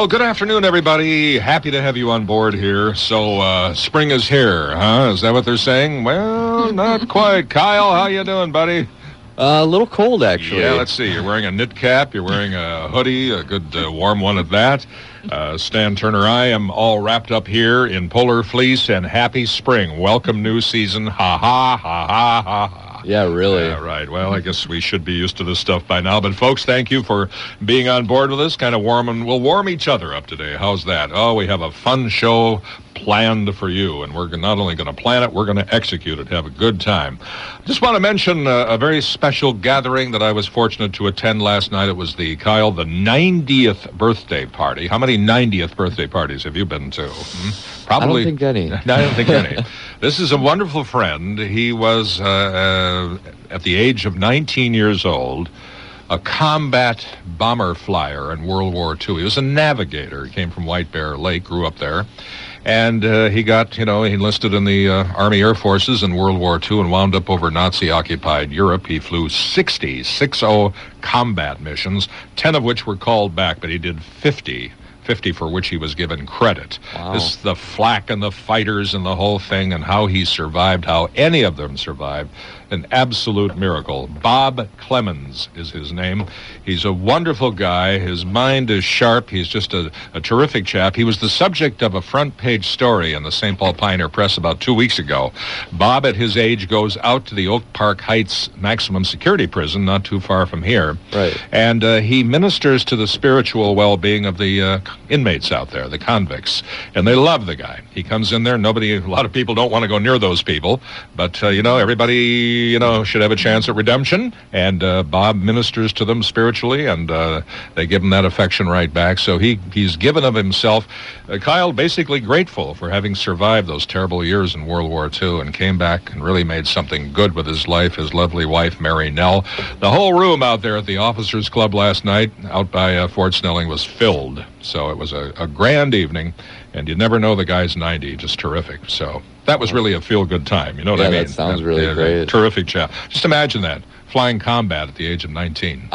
Well, good afternoon, everybody. Happy to have you on board here. So, spring is here, huh? Is that what they're saying? Well, not quite. Kyle, how you doing, buddy? A little cold, actually. Yeah, let's see. You're wearing a knit cap. You're wearing a hoodie, a good warm one at that. Stan Turner, I am all wrapped up here in polar fleece and happy spring. Welcome new season. Ha, ha, ha, ha, ha, ha. Yeah, really. Yeah, right. Well, I guess we should be used to this stuff by now. But, folks, thank you for being on board with us. Kind of warm, and we'll warm each other up today. How's that? Oh, we have a fun show planned for you, and we're not only going to plan it, we're going to execute it, have a good time. Just want to mention a very special gathering that I was fortunate to attend last night. It was the 90th birthday party. How many 90th birthday parties have you been to? Probably. I don't think any. No, I don't think any. This is a wonderful friend. He was, at the age of 19 years old, a combat bomber flyer in World War II. He was a navigator. He came from White Bear Lake, grew up there. And he got, he enlisted in the Army Air Forces in World War II and wound up over Nazi-occupied Europe. He flew 60 combat missions, 10 of which were called back, but he did 50 for which he was given credit. Wow. This, the flak and the fighters and the whole thing, and how he survived, how any of them survived. An absolute miracle. Bob Clemens is his name. He's a wonderful guy. His mind is sharp. He's just a terrific chap. He was the subject of a front-page story in the St. Paul Pioneer Press about 2 weeks ago. Bob, at his age, goes out to the Oak Park Heights maximum security prison, not too far from here. Right. And he ministers to the spiritual well-being of the inmates out there, the convicts. And they love the guy. He comes in there. A lot of people don't want to go near those people. But, everybody should have a chance at redemption, and Bob ministers to them spiritually, and they give him that affection right back. So he's given of himself. Kyle, basically grateful for having survived those terrible years in World War II and came back and really made something good with his life, his lovely wife, Mary Nell. The whole room out there at the Officers Club last night out by Fort Snelling was filled. So it was a grand evening, and you never know the guy's 90, just terrific. So that was really a feel-good time, you know what I mean? Yeah, that sounds really great. Terrific chap. Just imagine that, flying combat at the age of 19.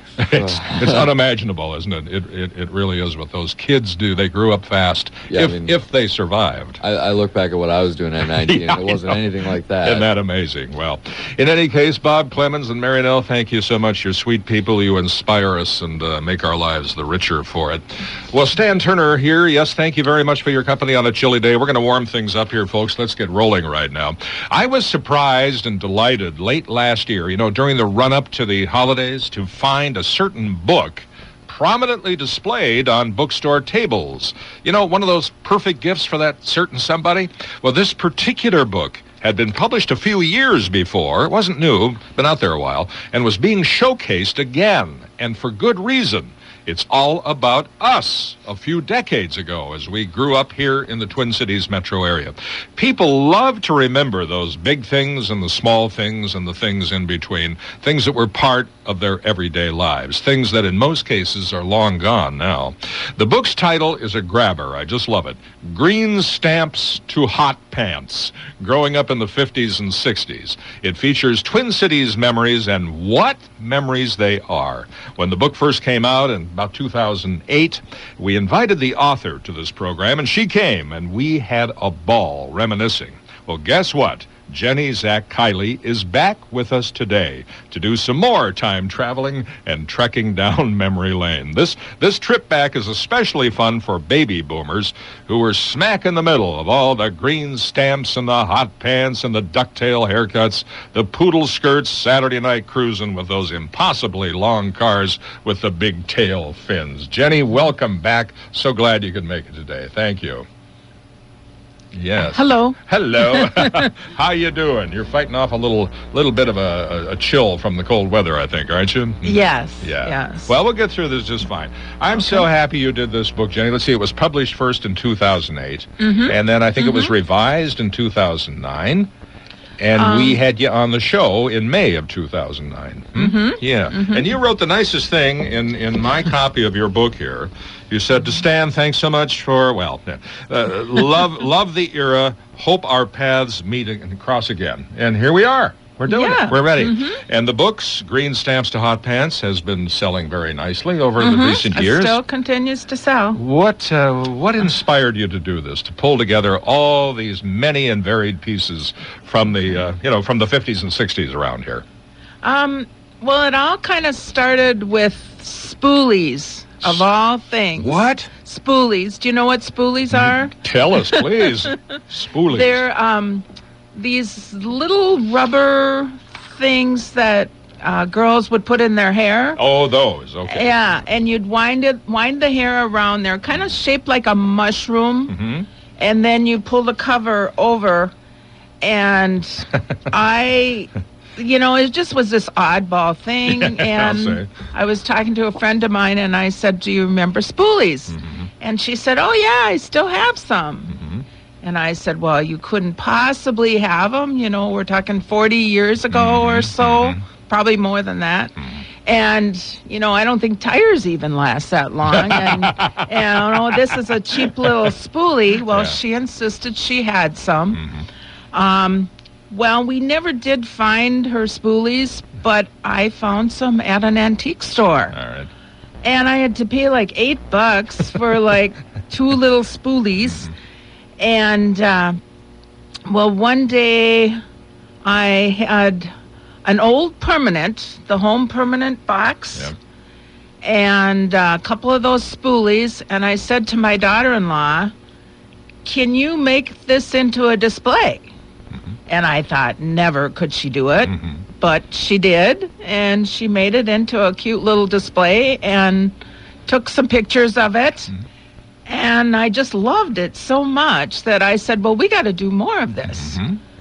It's unimaginable, isn't it? It really is what those kids do. They grew up fast, if they survived. I look back at what I was doing at 19, and it wasn't anything like that. Isn't that amazing? Well, in any case, Bob Clemens and Mary Nell, thank you so much. You're sweet people. You inspire us and make our lives the richer for it. Well, Stan Turner here. Yes, thank you very much for your company on a chilly day. We're going to warm things up here, folks. Let's get rolling right now. I was surprised and delighted late last year, during the run-up to the holidays, to find a certain book prominently displayed on bookstore tables. One of those perfect gifts for that certain somebody? Well, this particular book had been published a few years before. It wasn't new, been out there a while, and was being showcased again, and for good reason. It's all about us a few decades ago as we grew up here in the Twin Cities metro area. People love to remember those big things and the small things and the things in between, things that were part of their everyday lives, things that in most cases are long gone now. The book's title is a grabber. I just love it. Green Stamps to Hot Pants, growing up in the 50s and 60s. It features Twin Cities memories, and what memories they are. When the book first came out in about 2008, we invited the author to this program, and she came, and we had a ball reminiscing. Well, guess what? Jenny Zach Kiley is back with us today to do some more time traveling and trekking down memory lane. This trip back is especially fun for baby boomers who were smack in the middle of all the green stamps and the hot pants and the ducktail haircuts, the poodle skirts, Saturday night cruising with those impossibly long cars with the big tail fins. Jenny, welcome back. So glad you could make it today. Thank you. Yes. Hello. How you doing? You're fighting off a little bit of a chill from the cold weather, I think, aren't you? Yes. Yeah. Yes. Well, we'll get through this just fine. I'm so happy you did this book, Jenny. Let's see, it was published first in 2008, and then I think it was revised in 2009. And we had you on the show in May of 2009. Yeah. And you wrote the nicest thing in my copy of your book here. You said, to Stan, thanks so much for, love the era, hope our paths meet and cross again. And here we are. We're doing Yeah. it. We're ready. Mm-hmm. And the books, Green Stamps to Hot Pants, has been selling very nicely over the recent It years. still continues to sell. What inspired you to do this? To pull together all these many and varied pieces from the from the 50s and 60s around here? Well, it all kind of started with spoolies, of all things. What? Spoolies. Do you know what spoolies are? Tell us, please. Spoolies. They're these little rubber things that girls would put in their hair. Oh, those. Okay. Yeah, and you'd wind the hair around. They're kind of shaped like a mushroom, Mm-hmm. and then you pull the cover over, and it just was this oddball thing. I'll And say. I was talking to a friend of mine, and I said, "Do you remember spoolies?" Mm-hmm. And she said, "Oh yeah, I still have some." Mm-hmm. And I said, "Well, you couldn't possibly have them. We're talking 40 years ago or so, probably more than that." And, I don't think tires even last that long. And this is a cheap little spoolie. Well, Yeah. she insisted she had some. Mm-hmm. Well, we never did find her spoolies, but I found some at an antique store. All right. And I had to pay like $8 for like 2 little spoolies. And, one day I had an old permanent, the home permanent box, Yep. and a couple of those spoolies. And I said to my daughter-in-law, "Can you make this into a display?" And I thought, never could she do it. Mm-hmm. But she did, and she made it into a cute little display and took some pictures of it. And I just loved it so much that I said, well, we got to do more of this.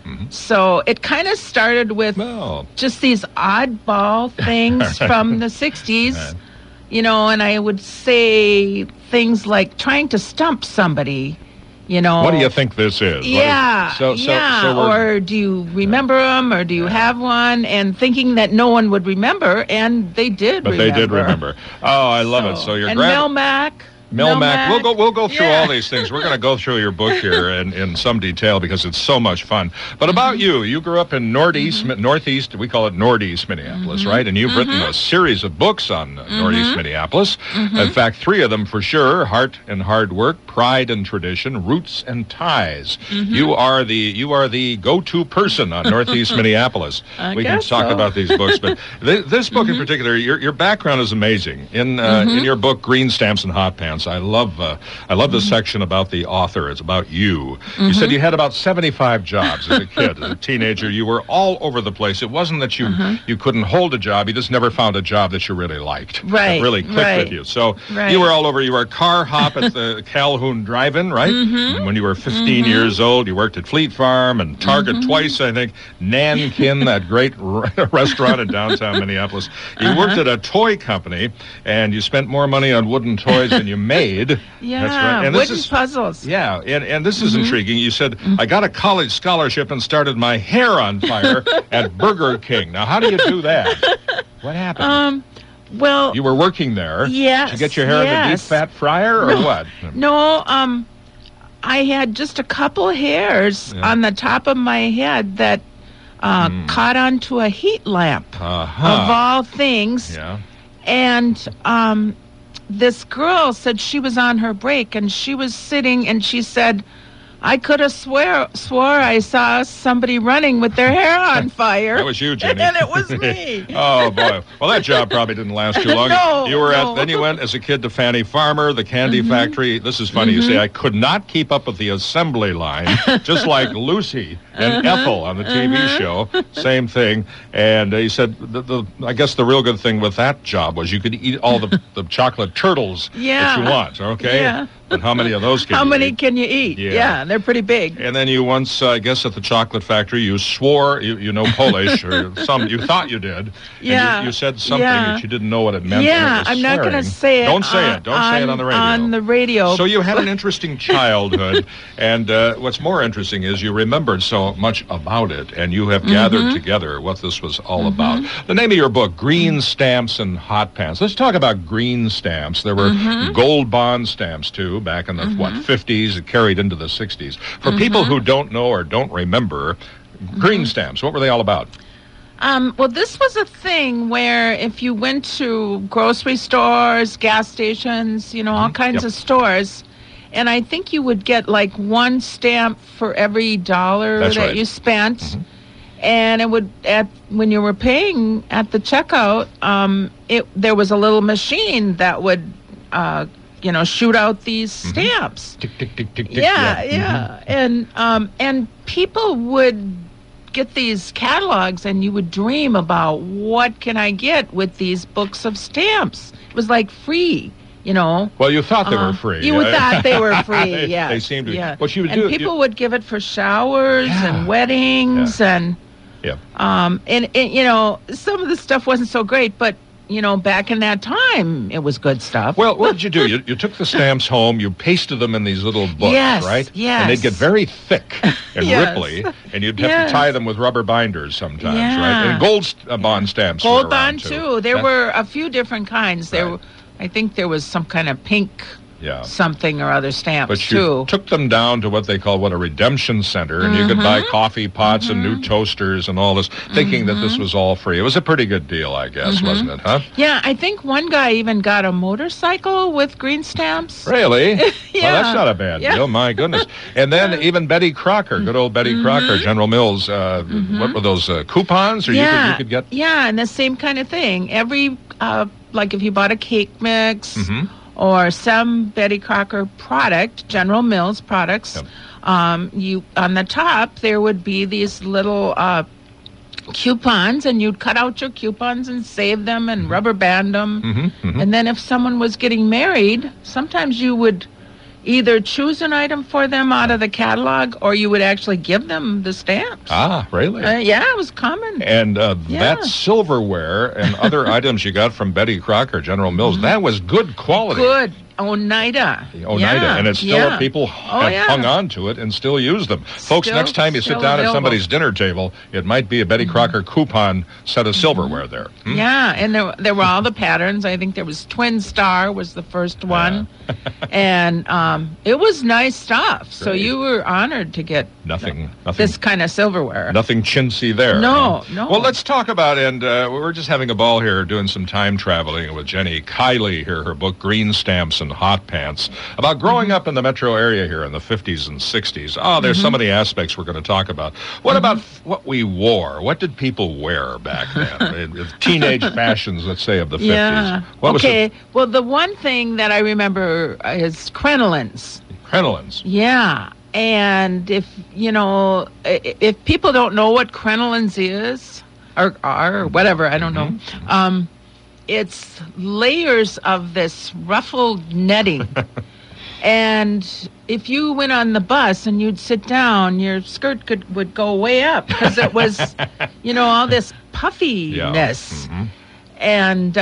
So it kind of started with Well, just these oddball things from the 60s, Right. and I would say things like trying to stump somebody, what do you think this is? What is- Yeah, so we're- or do you remember them, or do you have one? And thinking that no one would remember, and they did. But they did remember. Oh, I love it. So your and Melmac. Melmac. We'll go through Yeah. all these things. We're going to go through your book here in some detail because it's so much fun. But about you grew up in northeast, we call it Northeast Minneapolis, right? And you've written a series of books on Northeast Minneapolis. In fact, 3 of them for sure: Heart and Hard Work, Pride and Tradition, Roots and Ties. You are the go-to person on Northeast Minneapolis. We can guess talk so. about these books, but this book in particular, your background is amazing. In your book, Green Stamps and Hot Pants, I love the section about the author. It's about you. You said you had about 75 jobs as a kid, as a teenager. You were all over the place. It wasn't that you couldn't hold a job. You just never found a job that you really liked. Right, That really clicked right, with you. So right. you were all over. You were a car hop at the Calhoun Drive-In, right? When you were 15 years old, you worked at Fleet Farm and Target twice, I think. Nankin, that great restaurant in downtown Minneapolis. You worked at a toy company, and you spent more money on wooden toys than you made. Yeah, That's right. And this wooden is puzzles. yeah, and this is intriguing. You said I got a college scholarship and started my hair on fire at Burger King. Now, how do you do that? What happened? Well, You were working there. yes, Did you get your hair in the deep yes. fat fryer or what? no, I had just a couple hairs Yeah. on the top of my head that caught onto a heat lamp, Uh-huh. of all things. Yeah. And this girl said she was on her break, and she was sitting, and she said, "I could have swore I saw somebody running with their hair on fire." That was you, Jenny. And it was me. Oh boy! Well, that job probably didn't last too long. No, you were no. then you went as a kid to Fannie Farmer, the candy factory. This is funny. You say I could not keep up with the assembly line, just like Lucy and Ethel on the TV show. Same thing. And he said, I guess the real good thing with that job was you could eat all the chocolate turtles that Yeah. you want. Okay. Yeah. But how many of those can How you many eat? can you eat? Yeah. Yeah, they're pretty big. And then you once, I guess, at the chocolate factory, you swore you know Polish or some. You thought you did. And Yeah. you said something Yeah. that you didn't know what it meant. Yeah, and it was I'm not going to swearing. say it. Don't say it. Don't say it on the radio. On the radio. So you had an interesting childhood, and what's more interesting is you remembered so much about it, and you have gathered together what this was all about. The name of your book, Green Stamps and Hot Pants. Let's talk about green stamps. There were gold bond stamps, too, back in the, 50s. It carried into the 60s. For people who don't know or don't remember, green stamps, what were they all about? Well, this was a thing where if you went to grocery stores, gas stations, all kinds of stores, and I think you would get like one stamp for every dollar That's that right. you spent. And it would, when you were paying at the checkout, there was a little machine that would, shoot out these stamps. Tick, tick, tick, tick, tick. Yeah. And people would get these catalogs, and you would dream about what can I get with these books of stamps. It was like free. Well, you thought they were free. You thought they were free, yeah. They seemed to be. Yeah. What you would and do, people would give it for showers Yeah. and weddings and Yeah. and some of the stuff wasn't so great, but back in that time it was good stuff. Well, what did you do? You took the stamps home, you pasted them in these little books, Yes, right? yes. And they'd get very thick and Yes. ripply, and you'd have Yes. to tie them with rubber binders sometimes, Yeah. right? And gold bond stamps were Gold around, bond too. There Yeah. were a few different kinds. Right. I think there was some kind of pink Yeah. something or other stamps But you too. took them down to what they call a redemption center, and you could buy coffee pots and new toasters and all this, thinking that this was all free. It was a pretty good deal, I guess, wasn't it, huh? Yeah, I think one guy even got a motorcycle with green stamps. Really? Well, Yeah. that's not a bad Yeah. deal, my goodness. And then even Betty Crocker, good old Betty Crocker, General Mills, what were those, coupons? Or you could get... Yeah, and the same kind of thing. Every, like if you bought a cake mix or some Betty Crocker product, General Mills products, you on the top there would be these little coupons, and you'd cut out your coupons and save them and rubber band them. And then if someone was getting married, sometimes you would either choose an item for them out of the catalog, or you would actually give them the stamps. Ah, really? Yeah, it was common. And Yeah. that silverware and other items you got from Betty Crocker, General Mills, that was good quality. Good. Oneida. Oneida, Yeah, and it's still yeah. people have yeah. hung on to it and still use them. Folks, Still- next time you sit still down at available. somebody's dinner table, it might be a Betty Crocker coupon set of silverware there. Hmm? Yeah, and there were all the patterns. I think there was Twin Star was the first one, and it was nice stuff. So Great. you were honored to get Nothing. this kind of silverware. Nothing chintzy there. No, huh? no. Well, let's talk about, and we're just having a ball here doing some time traveling with Jenny Kiley here, her book, Green Stamps and Hot Pants, about growing up in the metro area here in the 50s and 60s. Oh, there's so many aspects we're going to talk about. What about what we wore? What did people wear back then? Teenage fashions, let's say, of the 50s. Yeah. What was Okay. Well, the one thing that I remember is crinolines. Crinolines. Yeah. And if people don't know what crinolines is or are or whatever, I don't know. It's layers of this ruffled netting. And if you went on the bus and you'd sit down, your skirt would go way up because it was, all this puffiness. And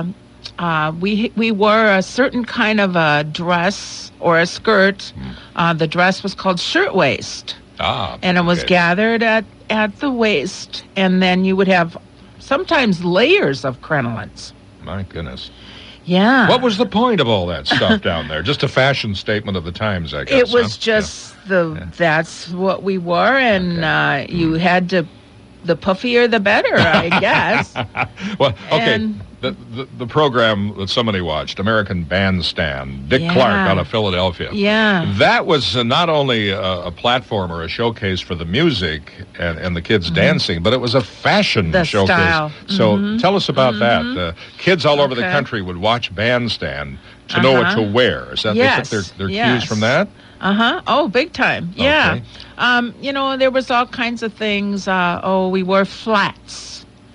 we wore a certain kind of a dress or a skirt. The dress was called shirtwaist. Ah. And it was okay. gathered at the waist. And then you would have sometimes layers of crinolines. My goodness. Yeah. What was the point of all that stuff down there? Just a fashion statement of the times, I guess. It was huh? just that's what we wore, and you had to, the puffier the better, I guess. Well, okay. And- The program that somebody watched, American Bandstand, Dick Yeah. Clark out of Philadelphia. Yeah. That was not only a platform or a showcase for the music and the kids dancing, but it was a fashion The showcase. style. So tell us about that. Kids all over the Okay. country would watch Bandstand to know what to wear. Is that Yes. they took their Yes. cues from that? Oh, big time. Yeah. Okay. There was all kinds of things. We wore flats.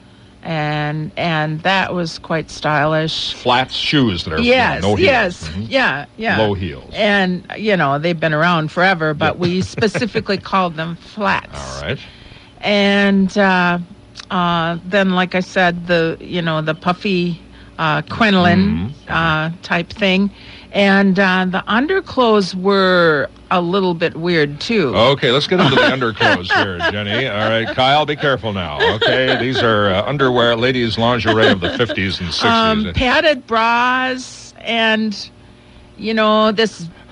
And that was quite stylish. Flats shoes that are Yes, no heels. yes, Mhm. yeah. Low heels. And, they've been around forever, but we specifically called them flats. All right. And then, like I said, the puffy crinoline type thing. And the underclothes were a little bit weird, too. Okay, let's get into the underclothes here, Jenny. All right, Kyle, be careful now, okay? These are underwear, ladies' lingerie of the 50s and 60s. Padded bras and, this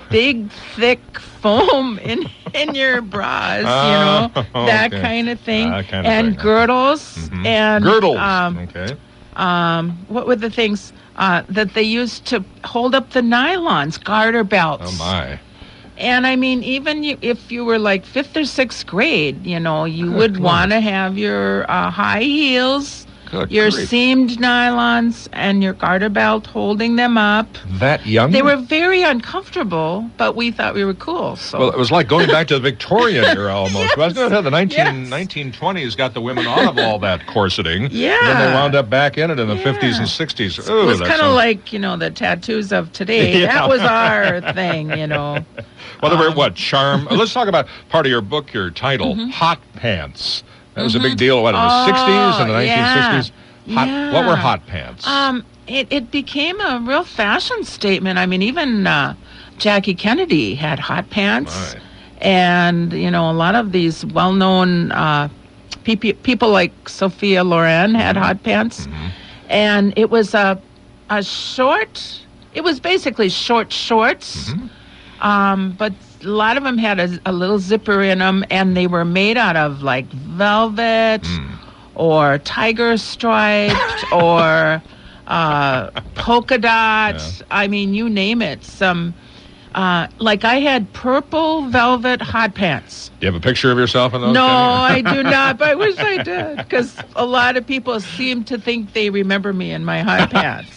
big, thick foam in your bras, that kind of thing. And girdles. Mm-hmm. And girdles. Okay. What were the things that they used to hold up the nylons? Garter belts. Oh, my. And I mean, even if you were like 5th or 6th grade, you would want to have your high heels, your seamed nylons, and your garter belt holding them up. That young? They were very uncomfortable, but we thought we were cool. So. Well, it was like going back to the Victorian era almost. Yes. The 1920s got the women out of all that corseting. Yeah. And then they wound up back in it in the 50s and 60s. Ooh, it was kind of like, the tattoos of today. Yeah. That was our thing, Well, there were charm. Let's talk about part of your book, your title, Hot Pants. That was a big deal, in the 60s and the 1960s? Yeah. What were hot pants? It became a real fashion statement. I mean, even Jackie Kennedy had hot pants. Right. And, a lot of these well-known people like Sophia Loren had hot pants. Mm-hmm. And it was a short, it was basically short shorts. Mm-hmm. But a lot of them had a little zipper in them, and they were made out of like velvet or tiger striped or polka dot. Yeah. I mean, you name it. Some like I had purple velvet hot pants. Do you have a picture of yourself in those? No, I do not, but I wish I did, because a lot of people seem to think they remember me in my hot pants.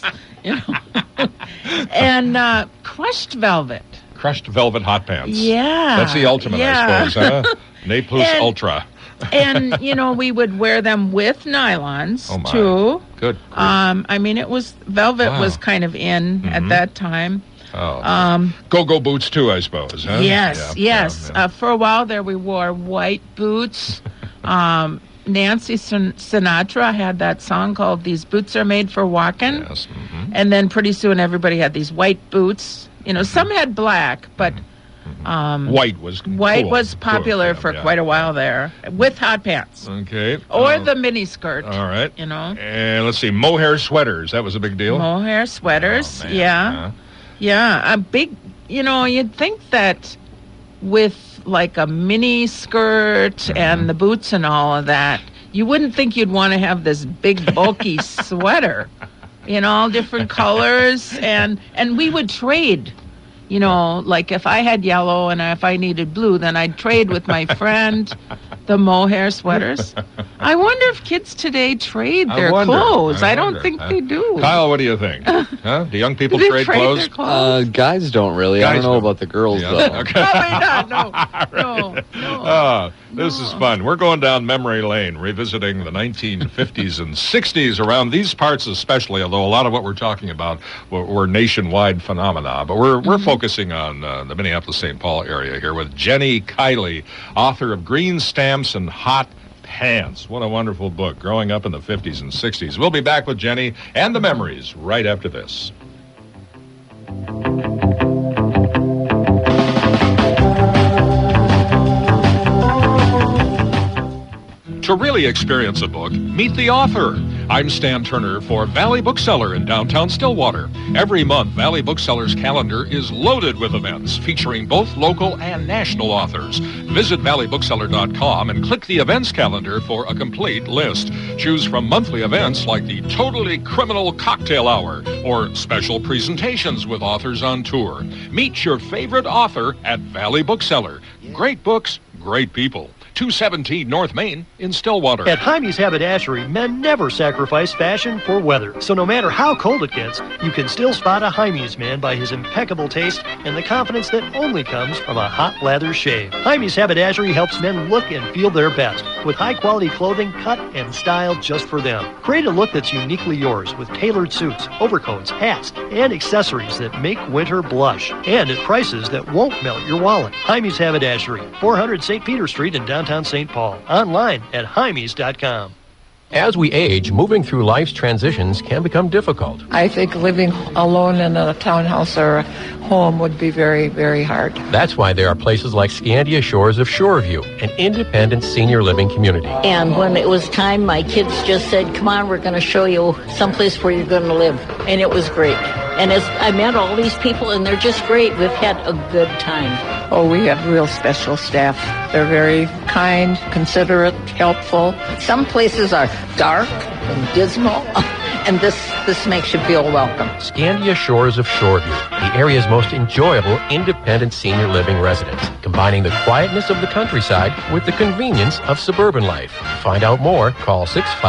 And crushed velvet. Crushed velvet hot pants. Yeah. That's the ultimate, I suppose, huh? Ne plus ultra. And, we would wear them with nylons, too. Good. I mean, velvet was kind of in at that time. Oh. Go-go boots, too, I suppose, huh? Yes, yes. Yeah. For a while there, we wore white boots. Nancy Sinatra had that song called "These Boots Are Made for Walking." Yes. Mm-hmm. And then pretty soon everybody had these white boots. Some had black, but white was popular for quite a while there, with hot pants. Okay. Or the mini skirt. All right. And let's see, mohair sweaters. That was a big deal. Mohair sweaters. Yeah. Yeah. A big. You'd think that with like a mini skirt and the boots and all of that, you wouldn't think you'd want to have this big bulky sweater in all different colors, and we would trade. Like if I had yellow and if I needed blue, then I'd trade with my friend the mohair sweaters. I wonder if kids today trade their clothes. I don't think they do. Kyle, what do you think? Huh? Do young people trade clothes? Guys don't really. Guys I don't know about the girls, though. Okay. Probably not, no. This is fun. We're going down memory lane, revisiting the 1950s and 60s around these parts especially, although a lot of what we're talking about were nationwide phenomena. But we're focusing on the Minneapolis-St. Paul area here with Jenny Kiley, author of Green Stamps and Hot Pants. What a wonderful book, growing up in the 50s and 60s. We'll be back with Jenny and the memories right after this. To really experience a book, meet the author. I'm Stan Turner for Valley Bookseller in downtown Stillwater. Every month, Valley Bookseller's calendar is loaded with events featuring both local and national authors. Visit valleybookseller.com and click the events calendar for a complete list. Choose from monthly events like the Totally Criminal Cocktail Hour or special presentations with authors on tour. Meet your favorite author at Valley Bookseller. Great books, great people. 217 North Main in Stillwater. At Jaime's Haberdashery, men never sacrifice fashion for weather. So no matter how cold it gets, you can still spot a Jaime's man by his impeccable taste and the confidence that only comes from a hot lather shave. Jaime's Haberdashery helps men look and feel their best with high-quality clothing cut and styled just for them. Create a look that's uniquely yours with tailored suits, overcoats, hats, and accessories that make winter blush. And at prices that won't melt your wallet. Jaime's Haberdashery, 400 St. Peter Street in downtown St. Paul. Online at Jaimes.com. As we age, moving through life's transitions can become difficult. I think living alone in a townhouse or a home would be very, very hard. That's why there are places like Scandia Shores of Shoreview, an independent senior living community. And when it was time, my kids just said, come on, we're going to show you someplace where you're going to live. And it was great. And as I met all these people, and they're just great. We've had a good time. Oh, we have real special staff. They're very kind, considerate, helpful. Some places are dark and dismal, and this makes you feel welcome. Scandia Shores of Shoreview, the area's most enjoyable independent senior living residence, combining the quietness of the countryside with the convenience of suburban life. To find out more, call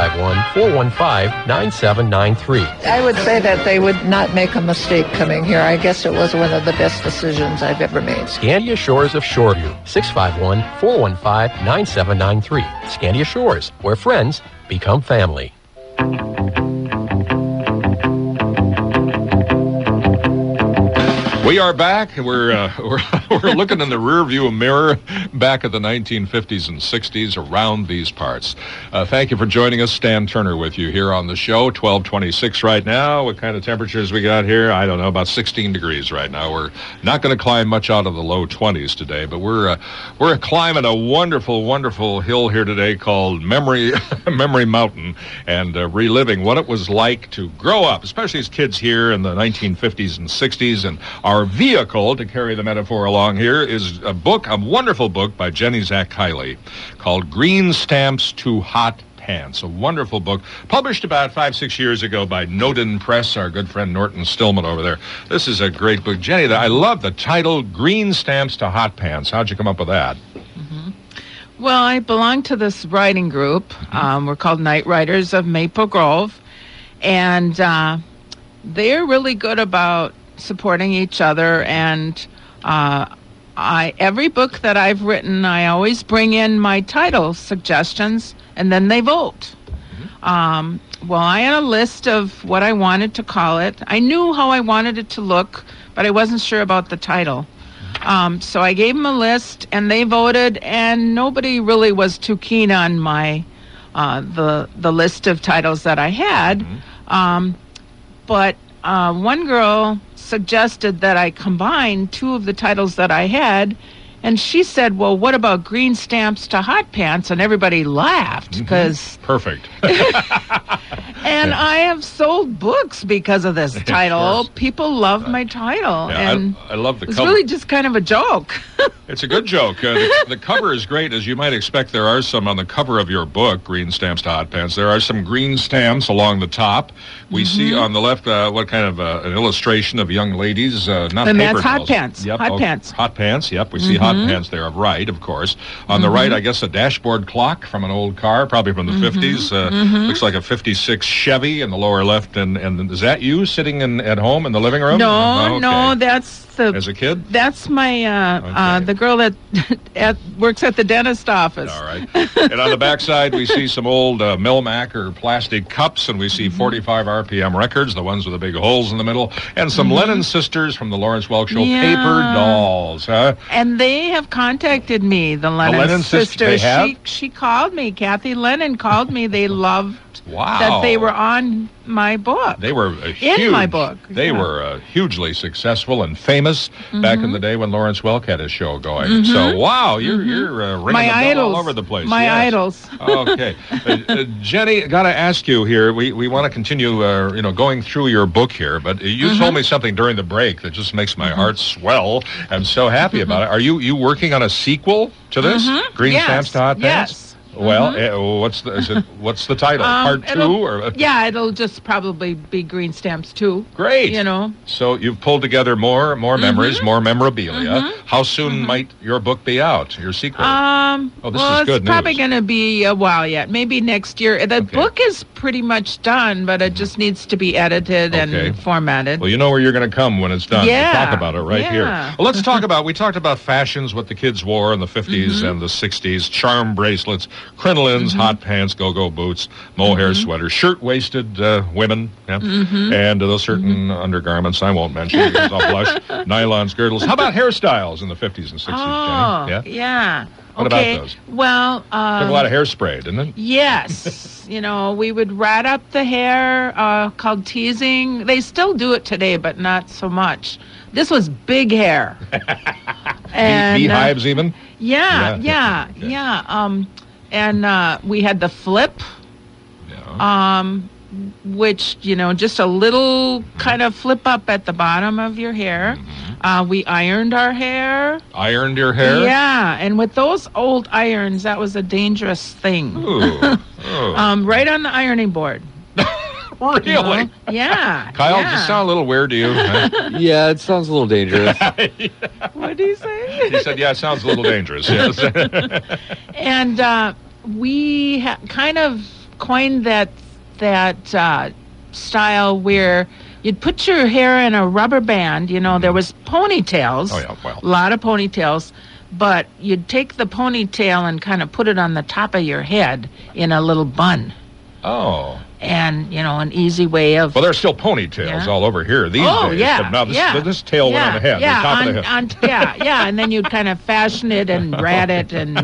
651-415-9793. I would say that they would not make a mistake coming here. I guess it was one of the best decisions I've ever made. Scandia Shores of Shoreview, 651-415-9793. Scandia Shores, where friends become family. We are back. We're looking in the rearview mirror back at the 1950s and 60s around these parts. Thank you for joining us. Stan Turner with you here on the show. 12:26 right now. What kind of temperatures we got here? I don't know. About 16 degrees right now. We're not going to climb much out of the low 20s today, but we're climbing a wonderful, wonderful hill here today called Memory Mountain, and reliving what it was like to grow up, especially as kids here in the 1950s and 60s. And our vehicle to carry the metaphor along here is a wonderful book by Jenny Zach Kiley called Green Stamps to Hot Pants. A wonderful book published about 5-6 years ago by Noden Press, our good friend Norton Stillman over there. This is a great book. Jenny, I love the title, Green Stamps to Hot Pants. How'd you come up with that? Well, I belong to this writing group. We're called Night Riders of Maple Grove, and they're really good about supporting each other. And every book that I've written, I always bring in my title suggestions, and then they vote. Well, I had a list of what I wanted to call it. I knew how I wanted it to look, but I wasn't sure about the title. So I gave them a list, and they voted, and nobody really was too keen on my the list of titles that I had. But one girl suggested that I combine two of the titles that I had, and she said, well, what about Green Stamps to Hot Pants? And everybody laughed because Perfect. and I have sold books because of this title. People love my title. Yeah, And I love the it's cover. really just kind of a joke. It's a good joke. The cover is great. As you might expect, there are some on the cover of your book, Green Stamps to Hot Pants. There are some green stamps along the top. We see on the left what kind of an illustration of young ladies, not And paper that's hot dolls. pants. Yep. Hot pants. Hot pants, yep. We see hot pants there, right, of course. On the right, I guess a dashboard clock from an old car, probably from the 50s. Looks like a 56 Chevy in the lower left. And is that you sitting at home in the living room? No, okay. no, that's As a kid? That's my the girl that works at the dentist office. All right. And on the backside, we see some old Milmac or plastic cups, and we see 45 RPM records, the ones with the big holes in the middle, and some Lennon Sisters from the Lawrence Welk Show, paper dolls. Huh? And they have contacted me, the Lennon sisters. They have? She called me. Kathy Lennon called me. They loved Wow. that they were on my book. They were In my book, They yeah. were hugely successful and famous back in the day when Lawrence Welk had his show going. So, wow, you're ringing My the bell idols. all over the place. My Yes. idols. Okay. Jenny, got to ask you here, we want to continue going through your book here, but you told me something during the break that just makes my heart swell. I'm so happy about it. Are you working on a sequel to this? Green Yes. Stamps to Hot Pants? Yes. Well, what's the title? Part 2? Or Yeah, it'll just probably be Green Stamps 2. Great. You know. So you've pulled together more memories, more memorabilia. How soon might your book be out, your sequel? Well, this is good it's probably news. going to be a while yet. Maybe next year. The book is pretty much done, but it just needs to be edited and formatted. Well, you know where you're going to come when it's done. Yeah. We'll talk about it right here. Yeah. Well, we talked about fashions, what the kids wore in the 50s and the 60s, charm bracelets, crinolines, hot pants, go-go boots, mohair sweaters, shirt-waisted women, and those certain undergarments I won't mention because I'll blush, nylons, girdles. How about hairstyles in the 50s and 60s, Jenny? Yeah. What okay. about those? Well, Took a lot of hairspray, didn't it? yes. We would rat up the hair, called teasing. They still do it today, but not so much. This was big hair. And Beehives even? Yeah. And we had the flip. Yeah. which, just a little kind of flip up at the bottom of your hair. We ironed our hair. Ironed your hair? Yeah, and with those old irons, that was a dangerous thing. Ooh. Right on the ironing board. Really? Yeah. Kyle, yeah. does this sound a little weird to you? Yeah, it sounds a little dangerous. What did he say? He said, yeah, it sounds a little dangerous, yes. And we kind of coined that style where you'd put your hair in a rubber band. There was ponytails. Oh, yeah, well. A lot of ponytails. But you'd take the ponytail and kind of put it on the top of your head in a little bun. Oh. And, an easy way of... Well, there's still ponytails all over here these days. Yeah, but now this tail went on the head, the top of the head. And then you'd kind of fashion it and rat it and,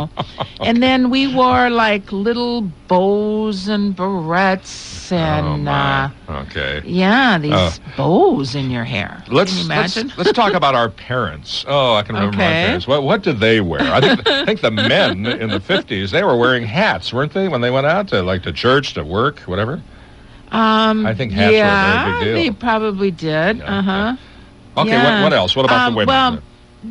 And then we wore, like, little bows and barrettes and... okay. Yeah, these bows in your hair. Can you imagine? Let's talk about our parents. Oh, I can remember my Okay. parents. What did they wear? I think the men in the 50s, they were wearing hats, weren't they, when they went out to church, to work, whatever? I think hats were a very big deal. They probably did. Yeah, Okay, Yeah. what else? What about the women?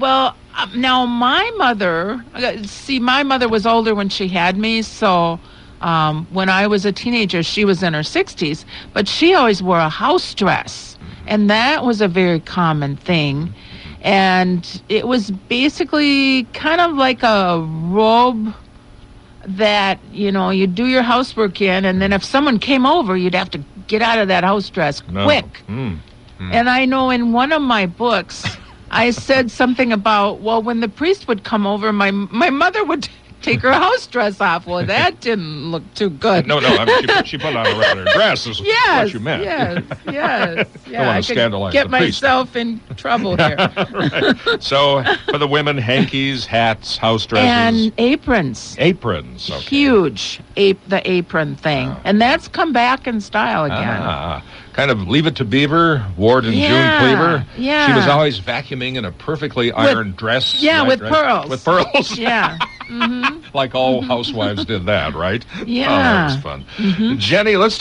Now my mother, my mother was older when she had me, so when I was a teenager, she was in her 60s, but she always wore a house dress, and that was a very common thing. And it was basically kind of like a robe that, you'd do your housework in, and then if someone came over, you'd have to get out of that house dress quick. And I know in one of my books, I said something about, when the priest would come over, my mother would take her house dress off. Well, that didn't look too good. No, I mean, she put on a regular dress is what you meant. Yes. Don't want to scandalize get the priest. myself in trouble here. Right. So, for the women, hankies, hats, house dresses. And aprons. Aprons, okay. Huge, the apron thing. And that's come back in style again. Kind of Leave It to Beaver, Ward and June Cleaver. Yeah. She was always vacuuming in a perfectly ironed dress. Yeah, right, with right? pearls. With pearls. Yeah. Like all housewives did that, right? Yeah. Oh, that was fun. Jenny, let's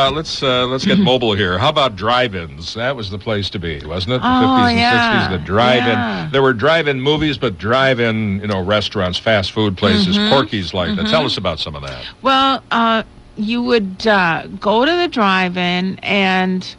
get mobile here. How about drive-ins? That was the place to be, wasn't it? The 50s and 60s, the drive-in. Yeah. There were drive-in movies, but drive-in, restaurants, fast food places, Porky's like that. Tell us about some of that. Well, you would go to the drive-in, and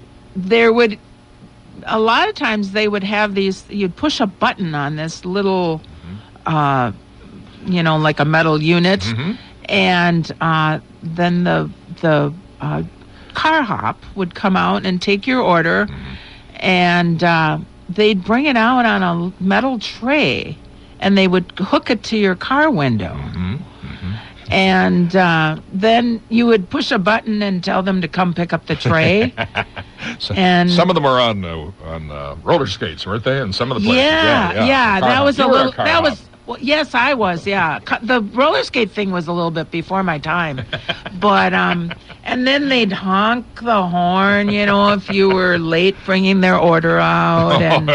a lot of times they would have these, you'd push a button on this little, like a metal unit, and then the car hop would come out and take your order, and they'd bring it out on a metal tray, and they would hook it to your car window. And then you would push a button and tell them to come pick up the tray. And some of them are on roller skates, weren't they? And some of the places, yeah. That was You a were little. car That hop. was. Well, yes, I was. Yeah, the roller skate thing was a little bit before my time, but and then they'd honk the horn, if you were late bringing their order out, and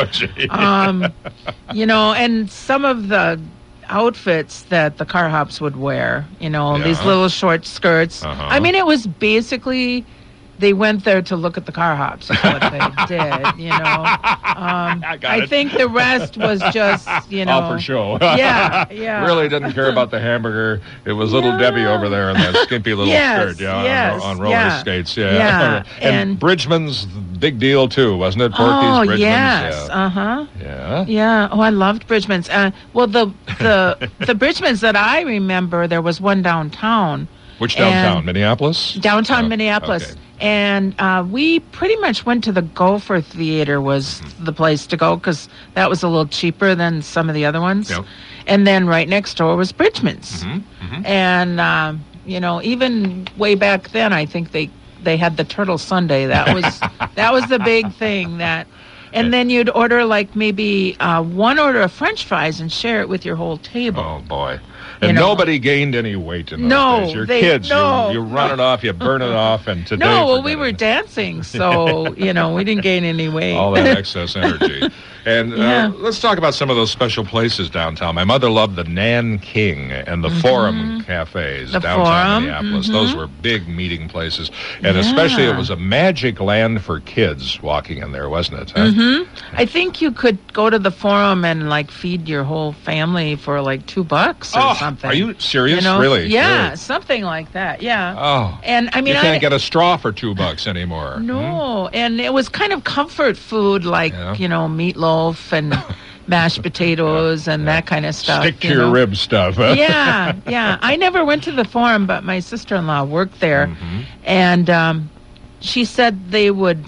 and some of the outfits that the car hops would wear, these little short skirts. I mean, it was basically they went there to look at the car hops, is what they did, I think the rest was just, all for show. Yeah. Really didn't care about the hamburger. It was little Debbie over there in that skimpy little skirt, on roller skates, And Bridgman's big deal too, wasn't it? Porky's, Bridgman's. Yes, Yeah. Oh, I loved Bridgman's. Well, the Bridgman's that I remember, there was one downtown. Which downtown? Minneapolis? Downtown Minneapolis. Okay. And we pretty much went to the Gopher Theater was the place to go because that was a little cheaper than some of the other ones. Yep. And then right next door was Bridgman's. And, even way back then, I think they had the Turtle Sundae. That was the big thing that... And then you'd order like maybe one order of French fries and share it with your whole table. Oh, boy. And you know. nobody gained any weight in those No, days. Your they- kids, no, you run it off, you burn it off, and today... No, well, we forget were it. dancing, so, you know, we didn't gain any weight. All that excess energy. And Yeah. let's talk about some of those special places downtown. My mother loved the Nan King and the Forum cafes The downtown Forum, Minneapolis. Those were big meeting places. And especially it was a magic land for kids walking in there, wasn't it? Huh? I think you could go to the Forum and, like, feed your whole family for, like, $2 or something. Are you serious? You know? Really? Yeah, Really? something like that, yeah. Oh. And, I mean, you can't get a straw for $2 anymore. No, and it was kind of comfort food, like, Yeah. you know, meatloaf and mashed potatoes and that kind of stuff. Stick to you your know? rib stuff. Huh? Yeah, yeah. I never went to the Forum, but my sister-in-law worked there, and she said they would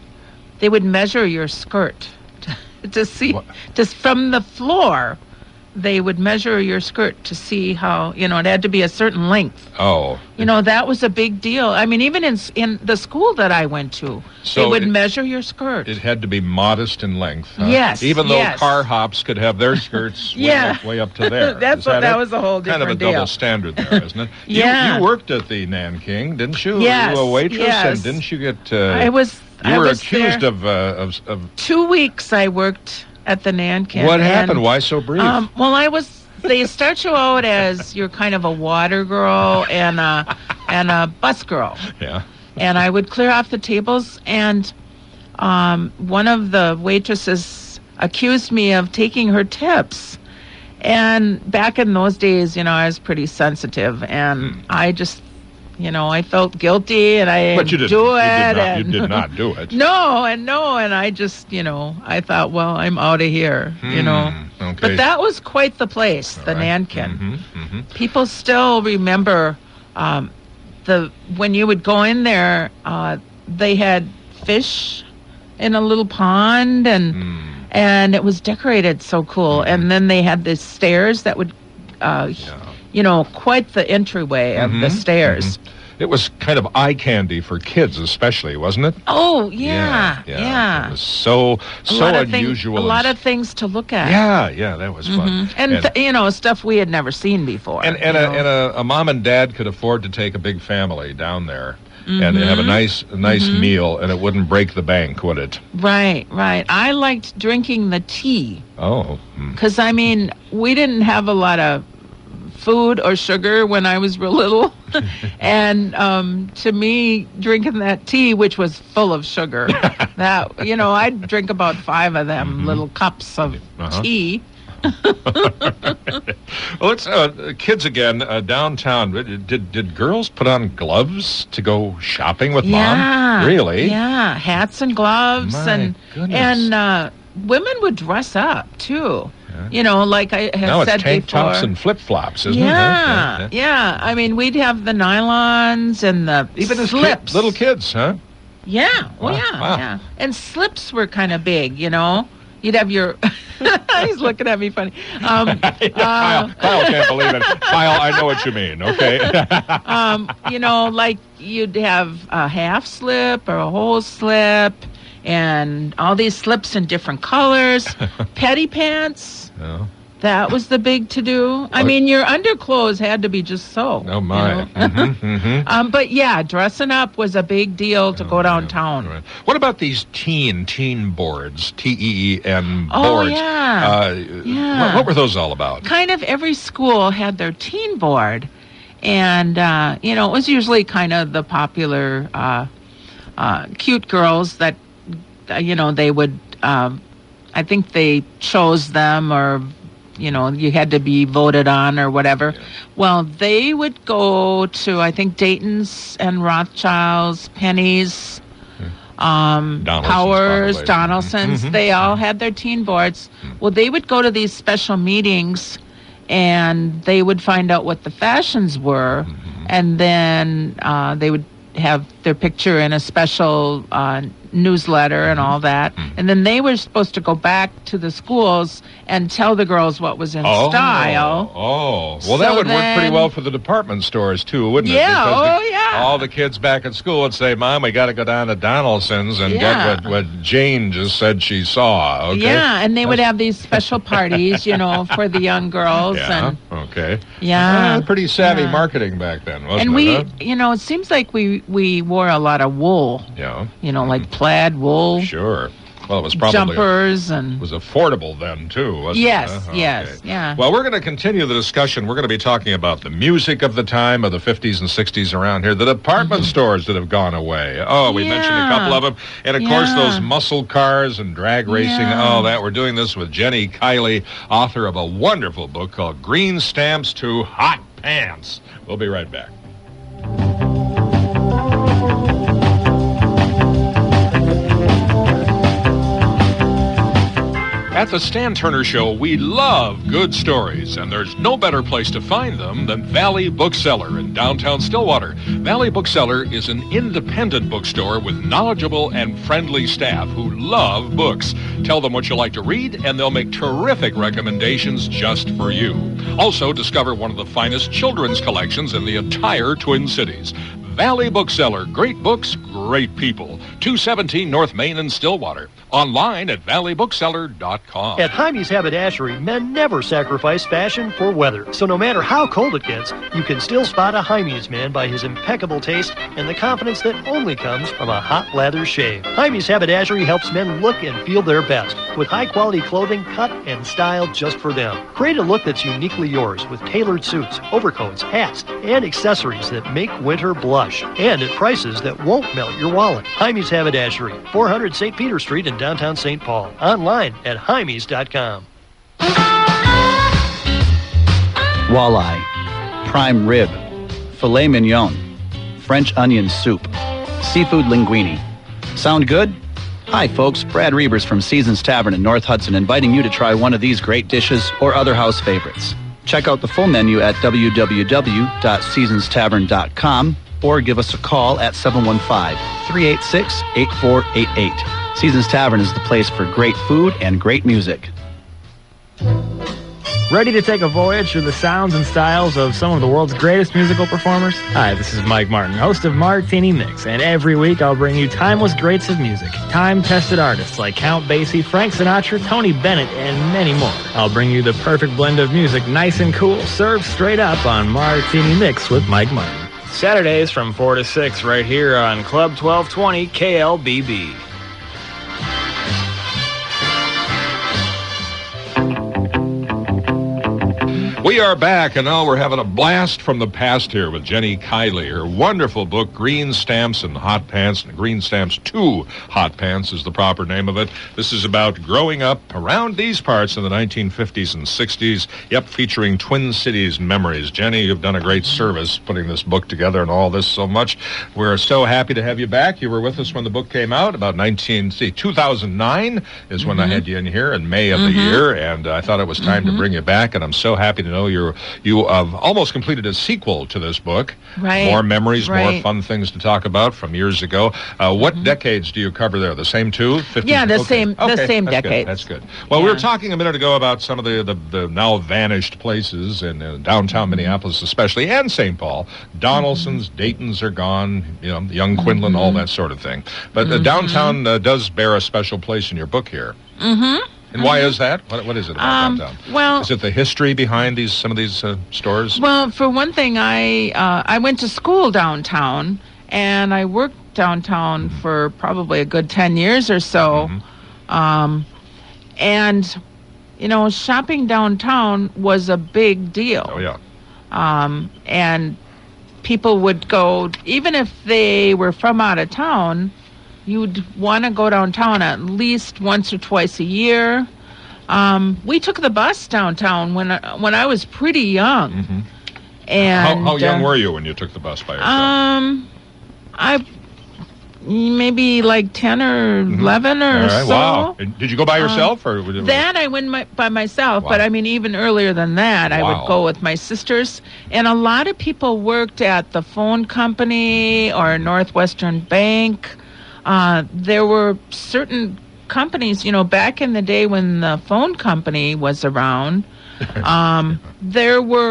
measure your skirt to see, just from the floor. They would measure your skirt to see how, you know, it had to be a certain length. Oh. You know, that was a big deal. I mean, even in the school that I went to, So they would it- measure your skirt. It had to be modest in length. Huh? Yes, Even though yes. car hops could have their skirts Yeah. way up to there. That's Is what- that it? was a whole kind of a different double deal. standard there, isn't it? Yeah. You worked at the Nan King, didn't you? Yes, You were a waitress, yes. and didn't you get? I was. You I were was accused there. of 2 weeks I worked at the Nankin. what and, happened? Why so brief? Well, they start you out as you're kind of a water girl and a bus girl. yeah. And I would clear off the tables, and one of the waitresses accused me of taking her tips. And back in those days, you know, I was pretty sensitive, and I just, you know, I felt guilty, and I But you didn't didn't. do it. You and did not do it. No, and I just, you know, I thought, well, I'm out of here, you know. Okay. But that was quite the place, the right. Nankin. People still remember when you would go in there, they had fish in a little pond, and it was decorated so cool. And then they had the stairs that would, you know, quite the entryway of the stairs. It was kind of eye candy for kids, especially, wasn't it? Oh, yeah. It was so unusual. A lot of things to look at. Yeah, that was fun. And you know, stuff we had never seen before. And you know. a mom and dad could afford to take a big family down there and have a nice meal, and it wouldn't break the bank, would it? Right. I liked drinking the tea Oh. because, I mean, we didn't have a lot of food or sugar when I was real little. And to me, drinking that tea, which was full of sugar, that, you know, I'd drink about 5 of them little cups of tea. Well, it's kids again downtown. Did girls put on gloves to go shopping with mom? Really? Yeah, hats and gloves. My goodness. And women would dress up, too. You know, like I had Now said it's tank before. tops and flip-flops, isn't Yeah, it? yeah. I mean, we'd have the nylons and the Even as slips. little kids, huh? Yeah, well, Wow, yeah, wow. yeah. And slips were kind of big, you know. You'd have your... He's looking at me funny. Kyle can't believe it. Kyle, I know what you mean, okay? You know, like you'd have a half slip or a whole slip and all these slips in different colors. Petty pants. Oh. That was the big to-do. I mean, your underclothes had to be just so. Oh, my. You know? But, yeah, dressing up was a big deal to go downtown. Right. What about these teen boards, TEEN Oh, boards? yeah. Yeah. What were those all about? Kind of every school had their teen board. And, you know, it was usually kind of the popular cute girls that, you know, they would, I think they chose them or, you know, you had to be voted on or whatever. Yeah. Well, they would go to, I think, Dayton's and Rothschild's, Penny's, Powers, probably. Donaldson's. They all had their teen boards. Well, they would go to these special meetings and they would find out what the fashions were. And then they would have their picture in a special newsletter and all that. And then they were supposed to go back to the schools and tell the girls what was in style. Oh, well, So that would work pretty then- well for the department stores, too, wouldn't it? Yeah, Because yeah. all the kids back at school would say, Mom, we got to go down to Donaldson's and Yeah. get what Jane just said she saw, okay? Yeah, and they would have these special parties, you know, for the young girls. Yeah, And Okay. Yeah. Pretty savvy Yeah. marketing back then, wasn't And it? it seems like we wore a lot of wool. Yeah. Like plaid wool, Sure. Well, it was probably jumpers, and was affordable then, too, wasn't Yes, it? huh? yes, yeah. Well, we're going to continue the discussion. We're going to be talking about the music of the time of the 50s and 60s around here, the department stores that have gone away. Oh, we mentioned a Yeah. couple of them. And, of course, Yeah. those muscle cars and drag racing. Yeah. Oh, that we're doing this with Jenny Kiley, author of a wonderful book called Green Stamps to Hot Pants. We'll be right back. At the Stan Turner Show, we love good stories, and there's no better place to find them than Valley Bookseller in downtown Stillwater. Valley Bookseller is an independent bookstore with knowledgeable and friendly staff who love books. Tell them what you like to read, and they'll make terrific recommendations just for you. Also, discover one of the finest children's collections in the entire Twin Cities. Valley Bookseller. Great books, great people. 217 North Main in Stillwater. Online at valleybookseller.com. At Jaime's Haberdashery, men never sacrifice fashion for weather. So no matter how cold it gets, you can still spot a Jaime's man by his impeccable taste and the confidence that only comes from a hot lather shave. Jaime's Haberdashery helps men look and feel their best with high-quality clothing cut and styled just for them. Create a look that's uniquely yours with tailored suits, overcoats, hats, and accessories that make winter blush. And at prices that won't melt your wallet. Jaime's Haberdashery, 400 St. Peter Street in downtown St. Paul. Online at jaimes.com. Walleye, prime rib, filet mignon, French onion soup, seafood linguine. Sound good? Hi folks, Brad Reavers from Seasons Tavern in North Hudson inviting you to try one of these great dishes or other house favorites. Check out the full menu at www.seasonstavern.com or give us a call at 715-386-8488. Seasons Tavern is the place for great food and great music. Ready to take a voyage through the sounds and styles of some of the world's greatest musical performers? Hi, this is Mike Martin, host of Martini Mix, and every week I'll bring you timeless greats of music, time-tested artists like Count Basie, Frank Sinatra, Tony Bennett, and many more. I'll bring you the perfect blend of music, nice and cool, served straight up on Martini Mix with Mike Martin. Saturdays from 4 to 6 right here on Club 1220 KLBB. We are back, and now we're having a blast from the past here with Jenny Kiley. Her wonderful book, Green Stamps and Hot Pants, and Green Stamps 2 Hot Pants is the proper name of it. This is about growing up around these parts in the 1950s and 60s, featuring Twin Cities memories. Jenny, you've done a great service putting this book together and all this so much. We're so happy to have you back. You were with us when the book came out, about 2009 is when I had you in here in May of the year, and I thought it was time to bring you back, and I'm so happy to know you have almost completed a sequel to this book. Right. More memories, more Right. fun things to talk about from years ago. What decades do you cover there? The same two? 50s? Yeah, the Okay. same Okay, same that's good, decades. That's good. Well, we were Yeah. talking a minute ago about some of the now vanished places in downtown Minneapolis especially, and St. Paul. Donaldson's, Dayton's are gone, young Quinlan, all that sort of thing. But downtown does bear a special place in your book here. And why is that? What is it about downtown? Well, Is it the history behind some of these stores? Well, for one thing, I went to school downtown, and I worked downtown for probably a good 10 years or so. And, shopping downtown was a big deal. Oh, yeah. And people would go, even if they were from out of town, you'd want to go downtown at least once or twice a year. We took the bus downtown when I was pretty young. And How young were you when you took the bus by yourself? I maybe like 10 or 11 or All right, so. wow. And did you go by yourself? Or was it- That I went by myself, but Wow. I mean, even earlier than that, I Wow. would go with my sisters. And a lot of people worked at the phone company or Northwestern Bank. There were certain companies, back in the day when the phone company was around, there were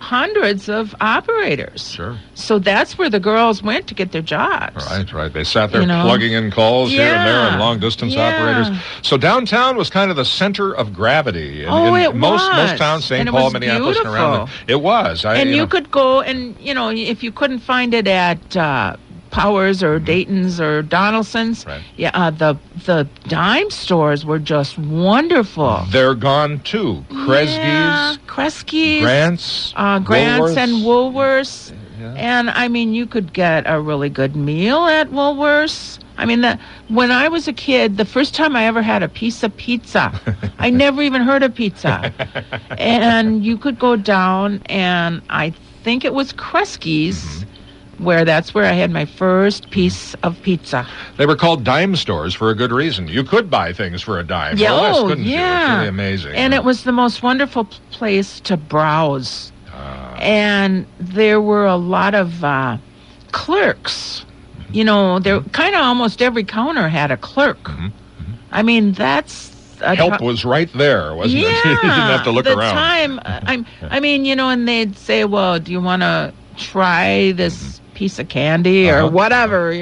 hundreds of operators. Sure. So that's where the girls went to get their jobs. Right. They sat there You know? plugging in calls here and there and long-distance Yeah. operators. So downtown was kind of the center of gravity. It most was. towns, St. And it Paul, was Minneapolis, and around beautiful. it was. And you could go and, if you couldn't find it at Powers or Dayton's or Donaldson's, Right. the dime stores were just wonderful. They're gone too. Yeah, Kresge's, Kresge's, Grant's, Grant's Woolworths. and Woolworths. Yeah. And I mean, you could get a really good meal at Woolworths. I mean, when I was a kid, the first time I ever had a piece of pizza, I never even heard of pizza. And you could go down, and I think it was Kresge's, that's where I had my first piece of pizza. They were called dime stores for a good reason. You could buy things for a dime or less, couldn't you? It's really amazing. And it was the most wonderful place to browse. And there were a lot of clerks. There kind of almost every counter had a clerk. I mean, that's help was right there, wasn't it? Yeah, You didn't have to look the around. time. And they'd say, "Well, do you want to try this piece of candy or whatever?"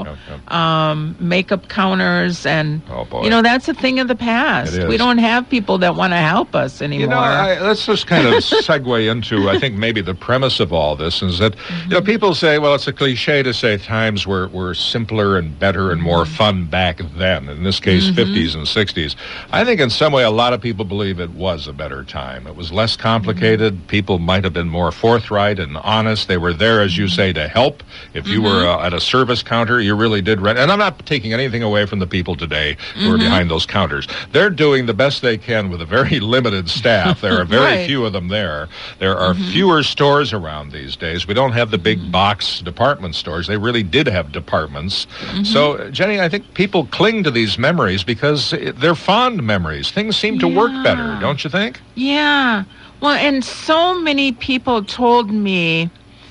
Makeup counters and Oh, boy. that's a thing of the past. It is. We don't have people that want to help us anymore. Let's just kind of segue into, I think, maybe the premise of all this is that, people say, well, it's a cliche to say times were simpler and better and more fun back then, in this case, 50s and 60s. I think in some way a lot of people believe it was a better time. It was less complicated. People might have been more forthright and honest. They were there, as you say, to help. If you were at a service counter, you really did rent. And I'm not taking anything away from the people today who are behind those counters. They're doing the best they can with a very limited staff. There are very Right. few of them there. There are fewer stores around these days. We don't have the big box department stores. They really did have departments. So, Jenny, I think people cling to these memories because they're fond memories. Things seem to work better, don't you think? Yeah. Well, and so many people told me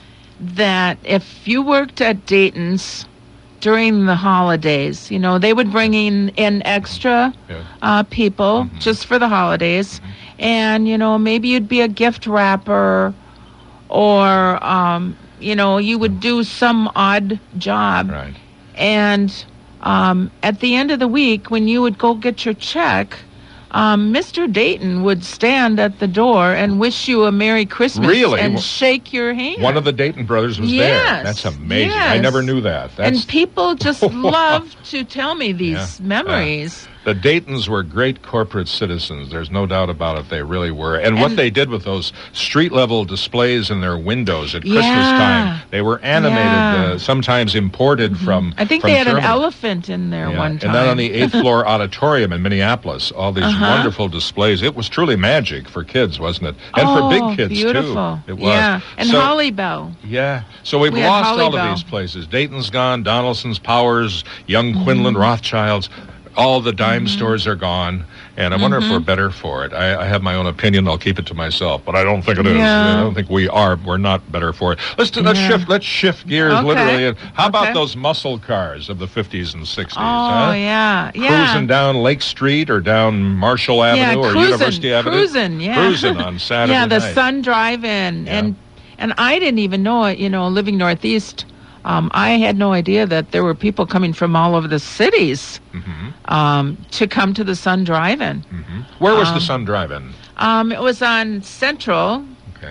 that if you worked at Dayton's during the holidays, they would bring in extra people just for the holidays. And, maybe you'd be a gift wrapper or, you would do some odd job. Right. And at the end of the week, when you would go get your check, Mr. Dayton would stand at the door and wish you a Merry Christmas Really? and shake your hand. One of the Dayton brothers was there. Yes, That's amazing. I yes. never knew that. And people just love to tell me these Yeah. memories. The Daytons were great corporate citizens. There's no doubt about it. They really were. And what they did with those street-level displays in their windows at Christmas time, they were animated, sometimes imported from I think from they had Germany. an elephant in there one time. And then on the 8th floor auditorium in Minneapolis, all these wonderful displays. It was truly magic for kids, wasn't it? And for big kids, beautiful. too. It was. Yeah, and So- Holly Bell. Yeah. So we've We had lost Holly all Bell. of these places. Dayton's gone, Donaldson's, Powers, Young Quinlan, Rothschilds. All the dime stores are gone. And I wonder if we're better for it. I have my own opinion. I'll keep it to myself. But I don't think it is. Yeah. I don't think we are. We're not better for it. Let's shift gears Okay. literally. And how about Okay. those muscle cars of the 50s and 60s? Oh, yeah. Cruising down Lake Street or down Marshall Avenue or University Avenue? Cruising on Saturday Yeah, the night. Sun Drive-In. Yeah. And I didn't even know it, living Northeast. I had no idea that there were people coming from all over the cities to come to the Sun Drive-In. Where was the Sun Drive-In? It was on Central. Okay.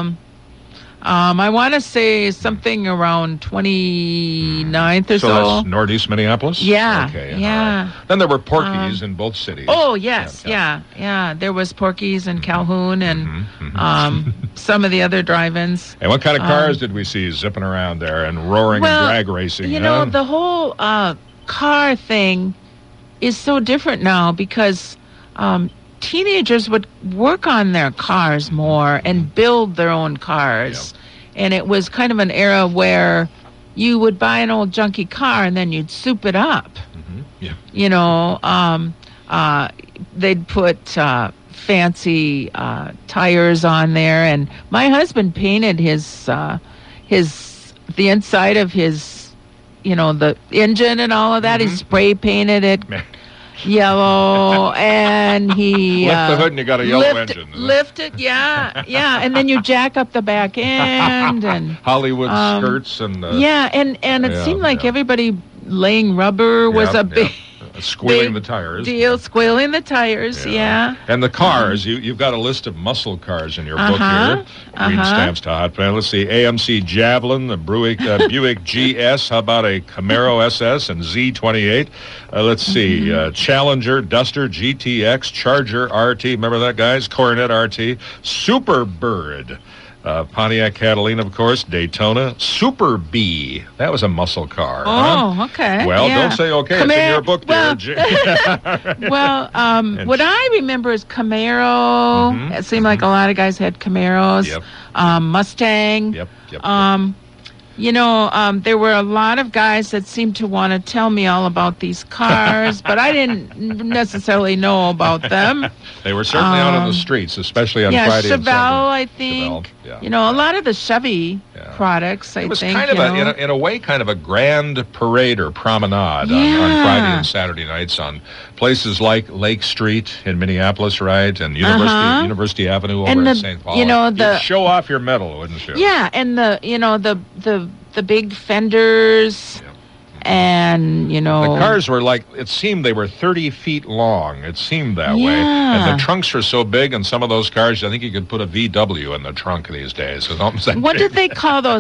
I want to say something around 29th or So so. that's northeast Minneapolis? Yeah, Okay. all yeah. right. Then there were Porky's in both cities. Oh, yes, yeah. There was Porky's and Calhoun and some of the other drive-ins. And what kind of cars did we see zipping around there and roaring and drag racing? The whole car thing is so different now because teenagers would work on their cars more and build their own cars. And it was kind of an era where you would buy an old junky car and then you'd soup it up. They'd put fancy tires on there, and my husband painted the inside of his, the engine and all of that. He spray painted it. yellow, and he Lift the hood and you got a yellow engine. Lift it, yeah, and then you jack up the back end and Hollywood skirts and and it seemed like everybody laying rubber was a big. Squealing the tires. Deal, squealing the tires, yeah. And the cars, you've got a list of muscle cars in your book here. Green stamps to hot pan. Let's see, AMC Javelin, the Buick GS. How about a Camaro SS and Z28? Let's see, Challenger, Duster, GTX, Charger RT. Remember that, guys? Coronet RT. Superbird. Pontiac Catalina, of course, Daytona, Super B. That was a muscle car. Okay. Well, don't say okay. It's in your book, dear. Well, what I remember is Camaro. It seemed like a lot of guys had Camaros. Yep. Mustang. Yep. There were a lot of guys that seemed to want to tell me all about these cars, but I didn't necessarily know about them. They were certainly out on the streets, especially on Friday and Sunday. Chevelle, I think. Chevelle, a lot of the Chevy products, I think. It was kind of in a way, kind of a grand parade or promenade on Friday and Saturday nights on places like Lake Street in Minneapolis, right? And University Avenue over in St. Paul. You'd show off your medal, wouldn't you? Yeah, and the big fenders. And, the cars were it seemed they were 30 feet long. It seemed that way. And the trunks were so big, and some of those cars, I think you could put a VW in the trunk these days. What did they call those?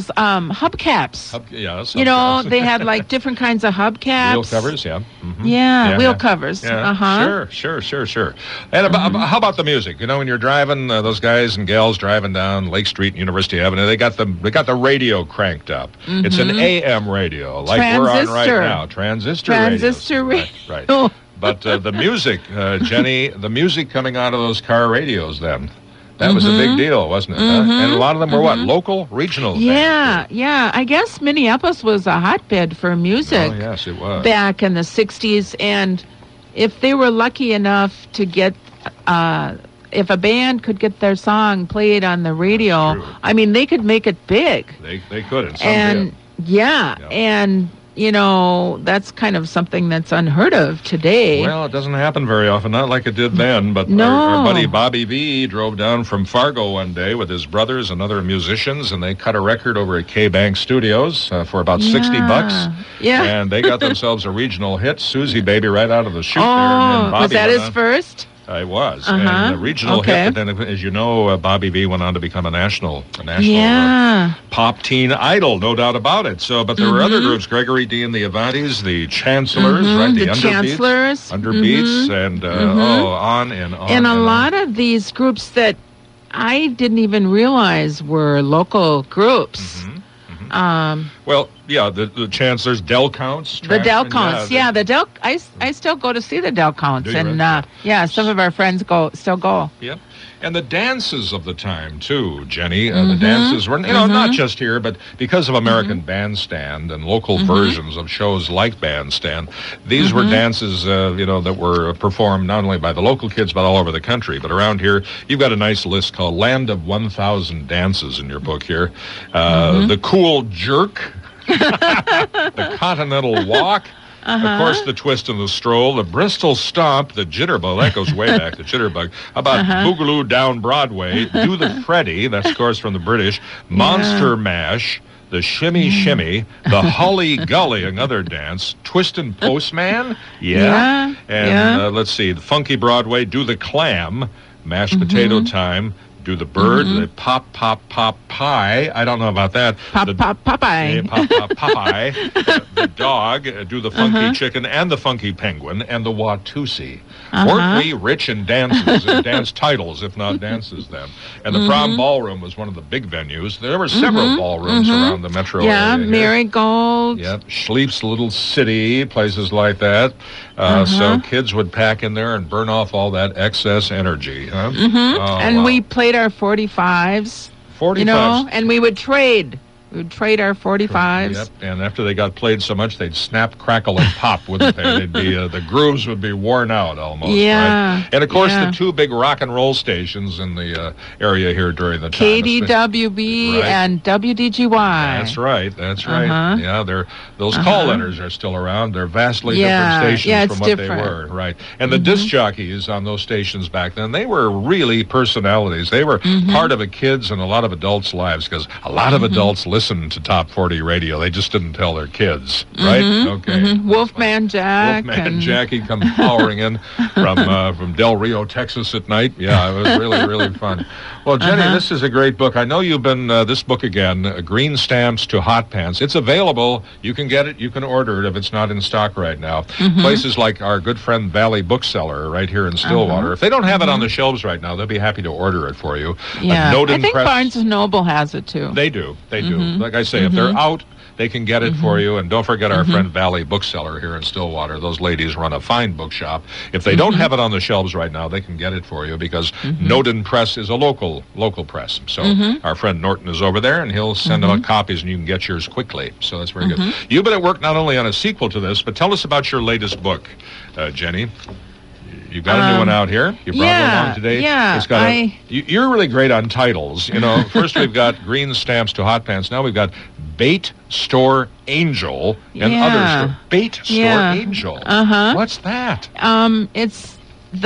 Hubcaps. They had different kinds of hubcaps. Wheel covers, wheel covers. Yeah. Sure. And how about the music? When you're driving, those guys and gals driving down Lake Street and University Avenue, they got the radio cranked up. It's an AM radio, like we're on right now. Transistor radio. Right. But the music, Jenny, the music coming out of those car radios then, that was a big deal, wasn't it? And a lot of them were local, regional. Yeah. I guess Minneapolis was a hotbed for music. Oh, yes, it was. Back in the 60s. And if they were lucky enough to get... if a band could get their song played on the radio, I mean, they could make it big. They could, and some did. And... that's kind of something that's unheard of today. Well, it doesn't happen very often, not like it did then, but our buddy Bobby V drove down from Fargo one day with his brothers and other musicians, and they cut a record over at K-Bank Studios for about $60. Yeah. And they got themselves a regional hit, Susie Baby, right out of the chute there. And Bobby was that his first? It was. And the regional hit, but then, as you know, Bobby V went on to become a national pop teen idol, no doubt about it. So, but there were other groups, Gregory D and the Avantis, the Chancellors, right? The Chancellors. Underbeats, and on and on. And a lot of these groups that I didn't even realize were local groups. The Chancellors, Del Counts. The Del Counts, I still go to see the Del Counts, and some of our friends still go. Yep. And the dances of the time, too, Jenny. The dances were, not just here, but because of American Bandstand and local versions of shows like Bandstand, these were dances, that were performed not only by the local kids, but all over the country. But around here, you've got a nice list called Land of 1,000 Dances in your book here. The Cool Jerk, the Continental Walk, of course, the Twist and the Stroll, the Bristol Stomp, the Jitterbug, that goes way back, the Jitterbug. How about Boogaloo Down Broadway, Do the Freddy, that's, of course, from the British, Monster Mash, the Shimmy Shimmy, the Hully Gully, another dance, Twist and Postman, and let's see, the Funky Broadway, Do the Clam, Mashed Potato Time, Do the Bird, the Pop Pie. I don't know about that. Popeye. Popeye. The Dog, Do the Funky Chicken, and the Funky Penguin, and the Watusi. Weren't we rich in dances and dance titles, if not dances then? And the Prom Ballroom was one of the big venues. There were several ballrooms around the metro area. Yeah, Marigold. Yep, Schleif's Little City, places like that. So kids would pack in there and burn off all that excess energy. We played our 45s. 45s. And we would trade We would trade our 45s. Yep. And after they got played so much, they'd snap, crackle, and pop, wouldn't they? They'd be the grooves would be worn out almost. Yeah. Right? And of course, the two big rock and roll stations in the area here during the time. KDWB and WDGY. That's right. That's right. Yeah, those call letters are still around. They're vastly different stations from what they were. Right. And the disc jockeys on those stations back then, they were really personalities. They were part of a kid's and a lot of adults' lives, because a lot of adults listened to Top 40 radio. They just didn't tell their kids, right? Okay. Wolfman Jack. Wolfman Jackie come powering in from Del Rio, Texas at night. Yeah, it was really, really fun. Well, Jenny, this is a great book. I know you've been, this book again, Green Stamps to Hot Pants. It's available. You can get it. You can order it if it's not in stock right now. Places like our good friend Valley Bookseller right here in Stillwater. If they don't have it on the shelves right now, they'll be happy to order it for you. Yeah, I think Barnes & Noble has it too. They do. They do. Like I say, if they're out, they can get it for you. And don't forget our friend Valley Bookseller here in Stillwater. Those ladies run a fine bookshop. If they don't have it on the shelves right now, they can get it for you, because Noden Press is a local press. So our friend Norton is over there, and he'll send out copies, and you can get yours quickly. So that's very good. You've been at work not only on a sequel to this, but tell us about your latest book, Jenny. You got a new one out here. You brought it along today. Yeah, it's got you're really great on titles. You know, first we've got Green Stamps to Hot Pants. Now we've got Bait Store Angel and other store. Bait Store Angel. What's that? It's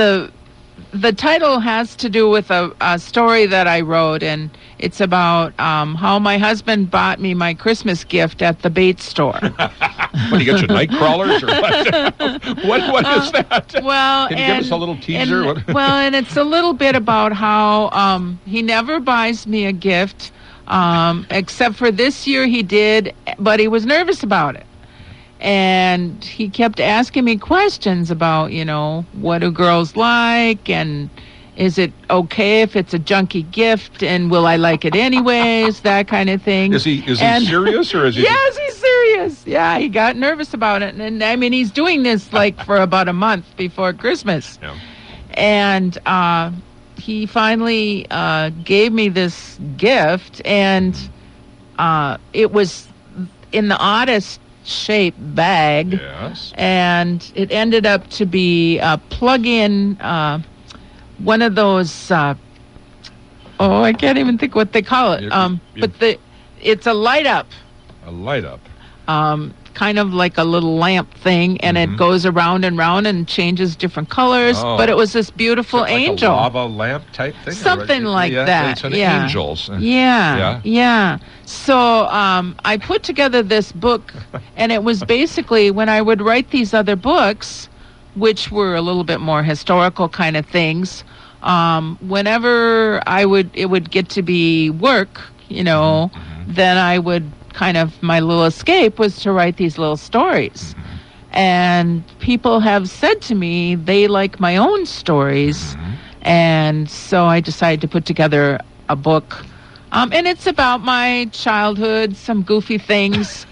the title has to do with a story that I wrote, and it's about how my husband bought me my Christmas gift at the bait store. What, do you get your night crawlers or what? What is that? Well, can you give us a little teaser? And it's a little bit about how he never buys me a gift, except for this year he did, but he was nervous about it. And he kept asking me questions about, what do girls like, and is it okay if it's a junky gift, and will I like it anyways, that kind of thing. Is he serious, or is he? Yes, he's serious. Yeah, he got nervous about it. And I mean, he's doing this like for about a month before Christmas. Yeah. And he finally gave me this gift, and it was in the oddest shape bag, and it ended up to be a plug-in, one of those I can't even think what they call it, but it's a light up kind of like a little lamp thing, and it goes around and round and changes different colors. But it was this beautiful like angel, a lava lamp type thing, something like that. It's an angel. Yeah. So I put together this book, and it was basically when I would write these other books, which were a little bit more historical kind of things. Whenever it would get to be work, then I would my little escape was to write these little stories. And people have said to me they like my own stories. And so I decided to put together a book. And it's about my childhood, some goofy things.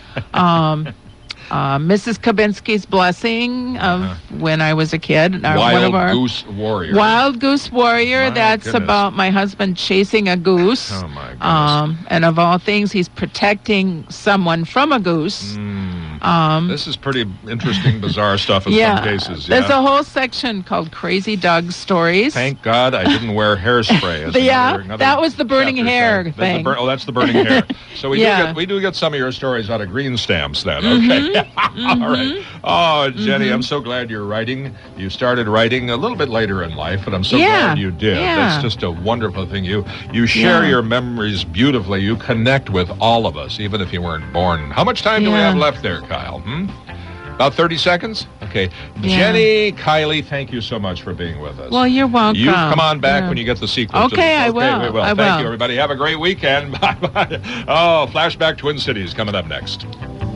Mrs. Kabinski's blessing of when I was a kid. Wild Goose Warrior. Wild Goose Warrior. That's about my husband chasing a goose. Oh, my goodness. And of all things, he's protecting someone from a goose. This is pretty interesting, bizarre stuff in some cases. There's a whole section called Crazy Doug Stories. Thank God I didn't wear hairspray. That was the burning hair thing. That's the burning hair. So we do get some of your stories out of Green Stamps then. Okay. All right. Oh, Jenny, I'm so glad you're writing. You started writing a little bit later in life, but I'm so glad you did. That's just a wonderful thing. You share your memories beautifully. You connect with all of us, even if you weren't born. How much time do we have left there, Kyle? About 30 seconds? Okay. Jenny Kiley, thank you so much for being with us. Well, you're welcome. You come on back when you get the sequel. Okay, I will. We will. Thank you, everybody. Have a great weekend. Bye-bye. Oh, Flashback Twin Cities coming up next.